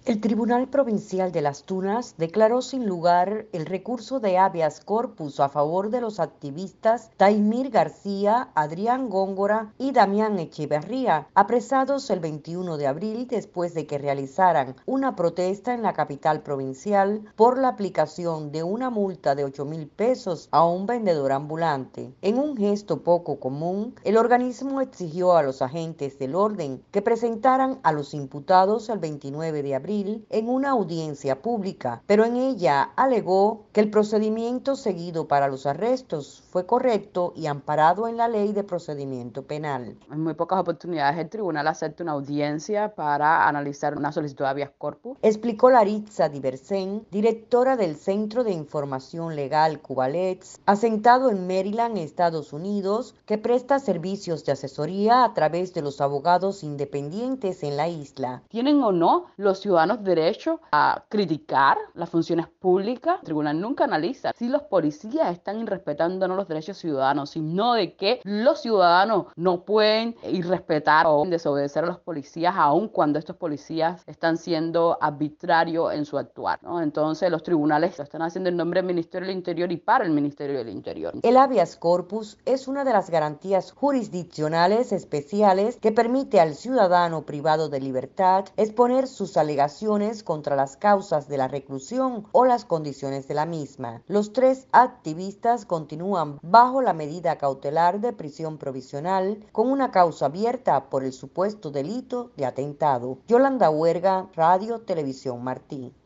El Tribunal Provincial de Las Tunas declaró sin lugar el recurso de habeas corpus a favor de los activistas Taimir García, Adrián Góngora y Damián Echeverría, apresados el 21 de abril después de que realizaran una protesta en la capital provincial por la aplicación de una multa de 8.000 pesos a un vendedor ambulante. En un gesto poco común, el organismo exigió a los agentes del orden que presentaran a los imputados el 29 de abril en una audiencia pública, pero en ella alegó que el procedimiento seguido para los arrestos fue correcto y amparado en la Ley de Procedimiento Penal. En muy pocas oportunidades el tribunal acepta una audiencia para analizar una solicitud de habeas corpus. Explicó Laritza Diversen, directora del Centro de Información Legal Cubalets, asentado en Maryland, Estados Unidos, que presta servicios de asesoría a través de los abogados independientes en la isla. ¿Tienen o no los ciudadanos derecho a criticar las funciones públicas? El tribunal nunca analiza si los policías están irrespetando o no los derechos ciudadanos, sino de que los ciudadanos no pueden irrespetar o desobedecer a los policías, aun cuando estos policías están siendo arbitrarios en su actuar, ¿no? Entonces los tribunales lo están haciendo en nombre del Ministerio del Interior y para el Ministerio del Interior. El habeas corpus es una de las garantías jurisdiccionales especiales que permite al ciudadano privado de libertad exponer sus alegaciones contra las causas de la reclusión o las condiciones de la misma. Los tres activistas continúan bajo la medida cautelar de prisión provisional con una causa abierta por el supuesto delito de atentado. Yolanda Huerga, Radio Televisión Martí.